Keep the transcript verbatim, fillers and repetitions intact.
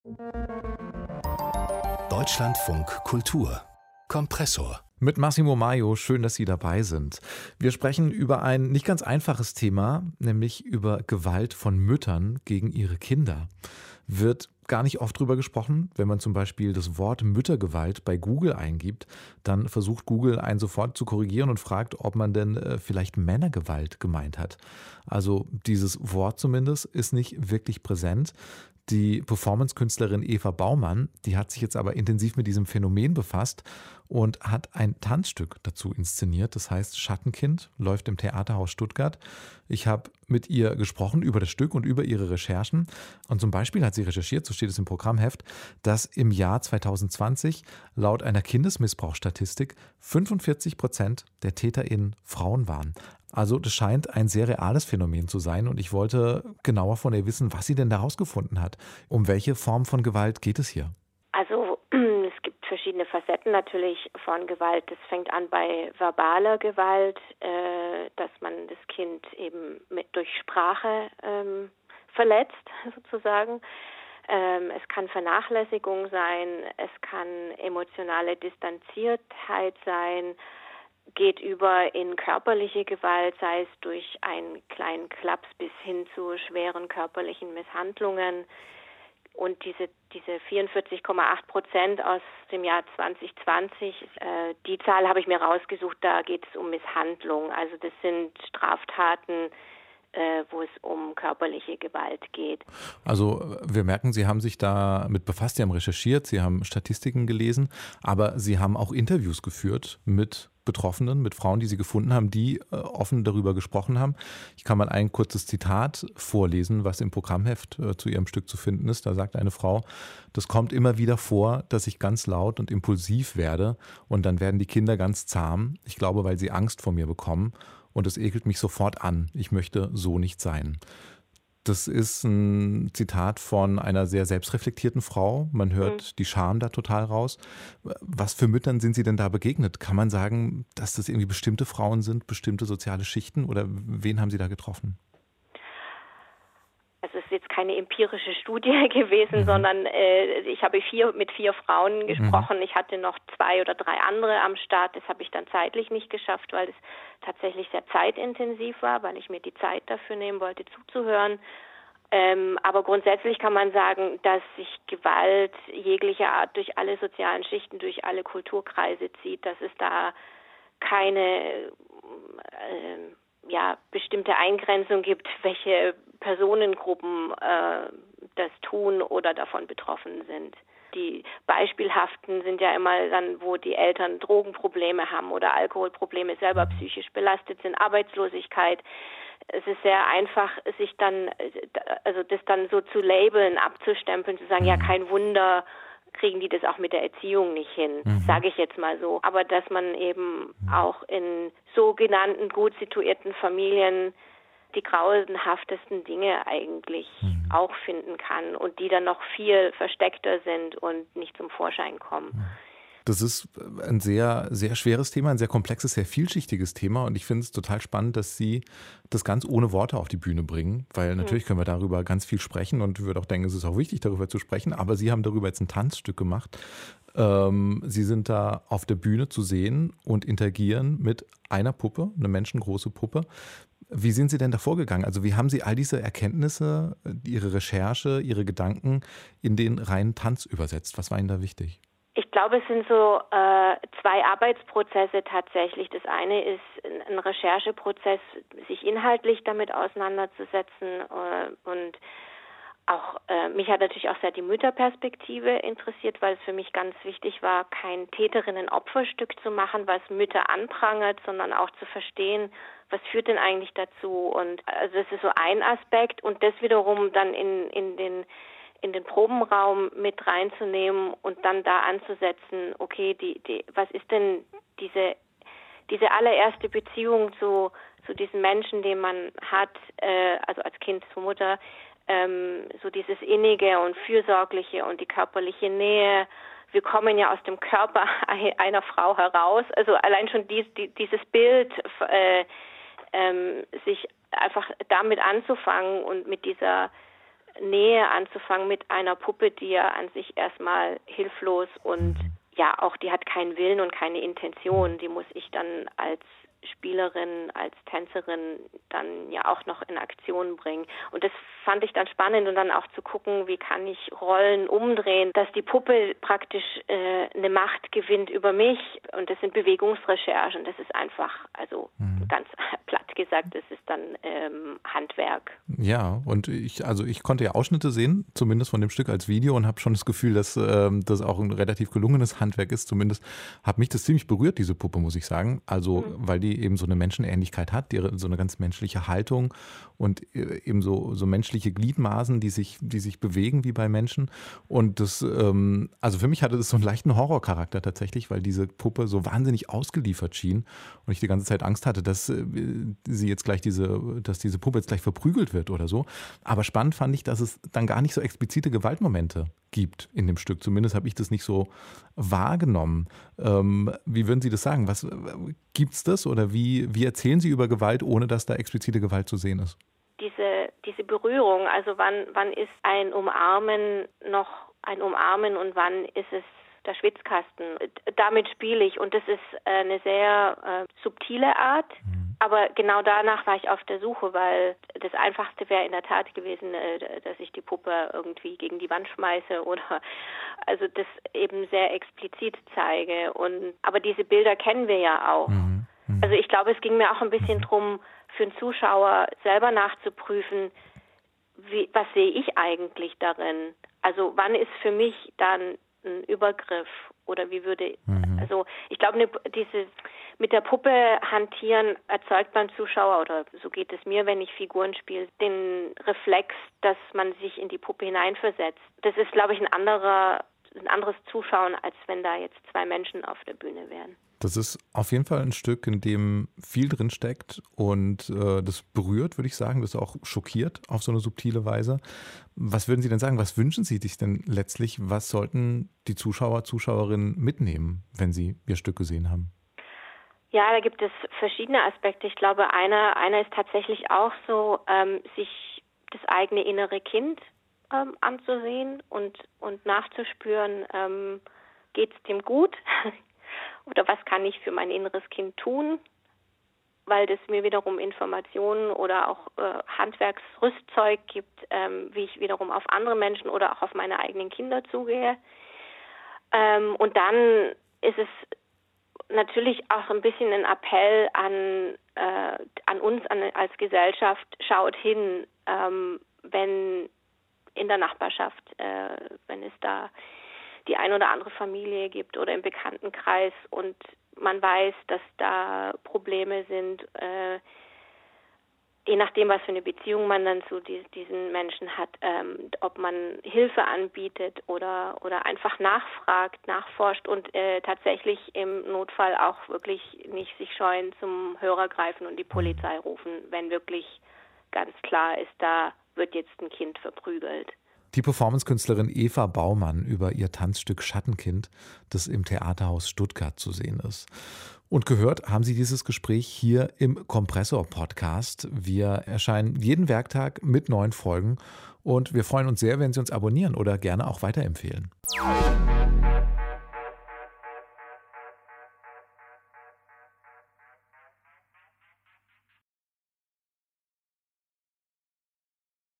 Deutschlandfunk Kultur Kompressor. Mit Massimo Maio, schön, dass Sie dabei sind. Wir sprechen über ein nicht ganz einfaches Thema, nämlich über Gewalt von Müttern gegen ihre Kinder. Wird gar nicht oft drüber gesprochen. Wenn man zum Beispiel das Wort Müttergewalt bei Google eingibt, dann versucht Google einen sofort zu korrigieren und fragt, ob man denn äh, vielleicht Männergewalt gemeint hat. Also dieses Wort zumindest ist nicht wirklich präsent. Die Performance-Künstlerin Eva Baumann, die hat sich jetzt aber intensiv mit diesem Phänomen befasst und hat ein Tanzstück dazu inszeniert. Das heißt Schattenkind, läuft im Theaterhaus Stuttgart. Ich habe mit ihr gesprochen über das Stück und über ihre Recherchen. Und zum Beispiel hat sie recherchiert, so steht es im Programmheft, dass im Jahr zwanzig zwanzig laut einer Kindesmissbrauchsstatistik fünfundvierzig Prozent der TäterInnen Frauen waren. Also das scheint ein sehr reales Phänomen zu sein und ich wollte genauer von ihr wissen, was sie denn da herausgefunden hat. Um welche Form von Gewalt geht es hier? Also es gibt verschiedene Facetten natürlich von Gewalt. Das fängt an bei verbaler Gewalt, äh, dass man das Kind eben mit, durch Sprache ähm, verletzt sozusagen. Ähm, es kann Vernachlässigung sein, es kann emotionale Distanziertheit sein, geht über in körperliche Gewalt, sei es durch einen kleinen Klaps bis hin zu schweren körperlichen Misshandlungen. Und diese, diese vierundvierzig Komma acht Prozent aus dem Jahr zwanzig zwanzig, äh, die Zahl habe ich mir rausgesucht, da geht es um Misshandlung. Also das sind Straftaten, äh, wo es um körperliche Gewalt geht. Also wir merken, Sie haben sich damit befasst, Sie haben recherchiert, Sie haben Statistiken gelesen, aber Sie haben auch Interviews geführt mit Betroffenen, mit Frauen, die Sie gefunden haben, die äh, offen darüber gesprochen haben. Ich kann mal ein kurzes Zitat vorlesen, was im Programmheft äh, zu Ihrem Stück zu finden ist. Da sagt eine Frau: Das kommt immer wieder vor, dass ich ganz laut und impulsiv werde und dann werden die Kinder ganz zahm. Ich glaube, weil sie Angst vor mir bekommen und es ekelt mich sofort an. Ich möchte so nicht sein. Das ist ein Zitat von einer sehr selbstreflektierten Frau. Man hört mhm. die Scham da total raus. Was für Müttern sind Sie denn da begegnet? Kann man sagen, dass das irgendwie bestimmte Frauen sind, bestimmte soziale Schichten oder wen haben Sie da getroffen? Also es ist jetzt keine empirische Studie gewesen, mhm. sondern äh, ich habe vier, mit vier Frauen gesprochen. Mhm. Ich hatte noch zwei oder drei andere am Start. Das habe ich dann zeitlich nicht geschafft, weil es tatsächlich sehr zeitintensiv war, weil ich mir die Zeit dafür nehmen wollte, zuzuhören. Ähm, aber grundsätzlich kann man sagen, dass sich Gewalt jeglicher Art durch alle sozialen Schichten, durch alle Kulturkreise zieht, dass es da keine äh, ja, bestimmte Eingrenzung gibt, welche Personengruppen äh, das tun oder davon betroffen sind. Die beispielhaften sind ja immer dann, wo die Eltern Drogenprobleme haben oder Alkoholprobleme, selber psychisch belastet sind, Arbeitslosigkeit. Es ist sehr einfach, sich dann, also das dann so zu labeln, abzustempeln, zu sagen, ja, kein Wunder, kriegen die das auch mit der Erziehung nicht hin, mhm. sage ich jetzt mal so. Aber dass man eben auch in sogenannten gut situierten Familien die grauenhaftesten Dinge eigentlich mhm. auch finden kann und die dann noch viel versteckter sind und nicht zum Vorschein kommen. Das ist ein sehr, sehr schweres Thema, ein sehr komplexes, sehr vielschichtiges Thema und ich finde es total spannend, dass Sie das ganz ohne Worte auf die Bühne bringen, weil natürlich können wir darüber ganz viel sprechen und ich würde auch denken, es ist auch wichtig, darüber zu sprechen, aber Sie haben darüber jetzt ein Tanzstück gemacht. Ähm, Sie sind da auf der Bühne zu sehen und interagieren mit einer Puppe, eine menschengroße Puppe. Wie sind Sie denn da vorgegangen? Also wie haben Sie all diese Erkenntnisse, Ihre Recherche, Ihre Gedanken in den reinen Tanz übersetzt? Was war Ihnen da wichtig? Ich glaube, es sind so äh, zwei Arbeitsprozesse tatsächlich. Das eine ist ein Rechercheprozess, sich inhaltlich damit auseinanderzusetzen äh, und auch äh, mich hat natürlich auch sehr die Mütterperspektive interessiert, weil es für mich ganz wichtig war, kein Täterinnen-Opferstück zu machen, was Mütter anprangert, sondern auch zu verstehen, was führt denn eigentlich dazu. Und also das ist so ein Aspekt und das wiederum dann in in den in den Probenraum mit reinzunehmen und dann da anzusetzen, okay, die, die, was ist denn diese, diese allererste Beziehung zu, zu diesen Menschen, den man hat, äh, also als Kind zur Mutter, ähm, so dieses Innige und Fürsorgliche und die körperliche Nähe. Wir kommen ja aus dem Körper einer Frau heraus, also allein schon dies, die, dieses Bild, äh, ähm, sich einfach damit anzufangen und mit dieser Nähe anzufangen mit einer Puppe, die ja an sich erstmal hilflos und ja auch, die hat keinen Willen und keine Intention, die muss ich dann als Spielerin, als Tänzerin dann ja auch noch in Aktion bringen. Und das fand ich dann spannend und dann auch zu gucken, wie kann ich Rollen umdrehen, dass die Puppe praktisch äh, eine Macht gewinnt über mich. Und das sind Bewegungsrecherchen. Das ist einfach, also mhm. ganz platt gesagt, das ist dann ähm, Handwerk. Ja, und ich, also ich konnte ja Ausschnitte sehen, zumindest von dem Stück als Video und habe schon das Gefühl, dass ähm, das auch ein relativ gelungenes Handwerk ist. Zumindest hat mich das ziemlich berührt, diese Puppe, muss ich sagen. Also, mhm. weil die eben so eine Menschenähnlichkeit hat, die, so eine ganz menschliche Haltung und eben so, so menschliche Gliedmaßen, die sich, die sich bewegen wie bei Menschen. Und das, ähm, also für mich hatte das so einen leichten Horrorcharakter tatsächlich, weil diese Puppe so wahnsinnig ausgeliefert schien und ich die ganze Zeit Angst hatte, dass äh, sie jetzt gleich diese, dass diese Puppe jetzt gleich verprügelt wird oder so. Aber spannend fand ich, dass es dann gar nicht so explizite Gewaltmomente gibt in dem Stück. Zumindest habe ich das nicht so wahrgenommen. Ähm, wie würden Sie das sagen? Was gibt es das oder wie, wie erzählen Sie über Gewalt, ohne dass da explizite Gewalt zu sehen ist? Diese, diese Berührung, also wann, wann ist ein Umarmen noch ein Umarmen und wann ist es der Schwitzkasten? Damit spiele ich und das ist eine sehr äh, subtile Art. Mhm. Aber genau danach war ich auf der Suche, weil das Einfachste wäre in der Tat gewesen, dass ich die Puppe irgendwie gegen die Wand schmeiße oder also das eben sehr explizit zeige. Und aber diese Bilder kennen wir ja auch. Mhm. Mhm. Also ich glaube, es ging mir auch ein bisschen mhm. drum, für einen Zuschauer selber nachzuprüfen, wie, was sehe ich eigentlich darin? Also wann ist für mich dann ein Übergriff oder wie würde, mhm. also ich glaube, ne, diese mit der Puppe hantieren erzeugt beim Zuschauer, oder so geht es mir, wenn ich Figuren spiele, den Reflex, dass man sich in die Puppe hineinversetzt. Das ist, glaube ich, ein anderer, ein anderes Zuschauen, als wenn da jetzt zwei Menschen auf der Bühne wären. Das ist auf jeden Fall ein Stück, in dem viel drin steckt und äh, das berührt, würde ich sagen, das auch schockiert auf so eine subtile Weise. Was würden Sie denn sagen, was wünschen Sie sich denn letztlich, was sollten die Zuschauer, Zuschauerinnen mitnehmen, wenn sie Ihr Stück gesehen haben? Ja, da gibt es verschiedene Aspekte. Ich glaube, einer, einer ist tatsächlich auch so, ähm, sich das eigene innere Kind ähm, anzusehen und, und nachzuspüren, ähm, geht es dem gut? Oder was kann ich für mein inneres Kind tun? Weil das mir wiederum Informationen oder auch äh, Handwerksrüstzeug gibt, ähm, wie ich wiederum auf andere Menschen oder auch auf meine eigenen Kinder zugehe. Ähm, und dann ist es natürlich auch ein bisschen ein Appell an, äh, an uns an, als Gesellschaft, schaut hin, ähm, wenn in der Nachbarschaft, äh, wenn es da die ein oder andere Familie gibt oder im Bekanntenkreis und man weiß, dass da Probleme sind, äh, je nachdem, was für eine Beziehung man dann zu die, diesen Menschen hat, ähm, ob man Hilfe anbietet oder oder einfach nachfragt, nachforscht und äh, tatsächlich im Notfall auch wirklich nicht sich scheuen, zum Hörer greifen und die Polizei rufen, wenn wirklich ganz klar ist, da wird jetzt ein Kind verprügelt. Die Performancekünstlerin Eva Baumann über ihr Tanzstück Schattenkind, das im Theaterhaus Stuttgart zu sehen ist. Und gehört haben Sie dieses Gespräch hier im Kompressor-Podcast. Wir erscheinen jeden Werktag mit neuen Folgen und wir freuen uns sehr, wenn Sie uns abonnieren oder gerne auch weiterempfehlen.